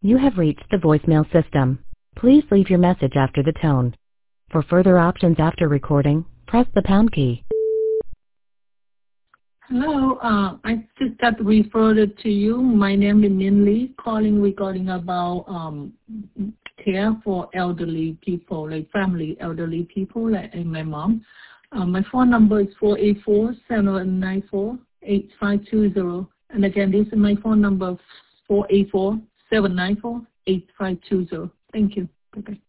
You have reached the voicemail system. Please leave your message after the tone. For further options after recording, press the pound key. Hello, I just got referred to you. My name is Min Lee, calling regarding about care for elderly people, like family elderly people, like my mom. My phone number is 484-794-8520. And again, this is my phone number, 484-794-8520. Thank you. Bye-bye.